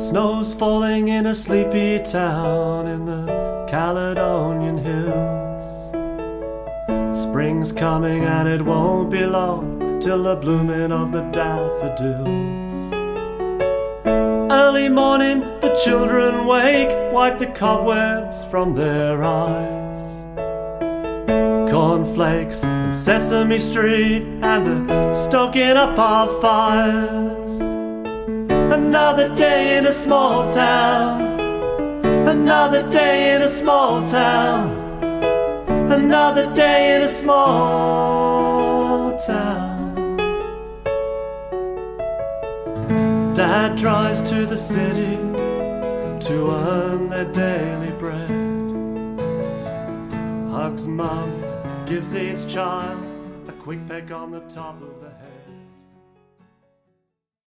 Snow's falling in a sleepy town in the Caledonian hills. Spring's coming and it won't be long till the blooming of the daffodils. Early morning, the children wake, wipe the cobwebs from their eyes. Cornflakes and Sesame Street and the stoking up our fires. Another day in a small town. Another day in a small town. Another day in a small town. Dad drives to the city to earn their daily bread. Hugs Mum, gives each child a quick peck on the top of the head.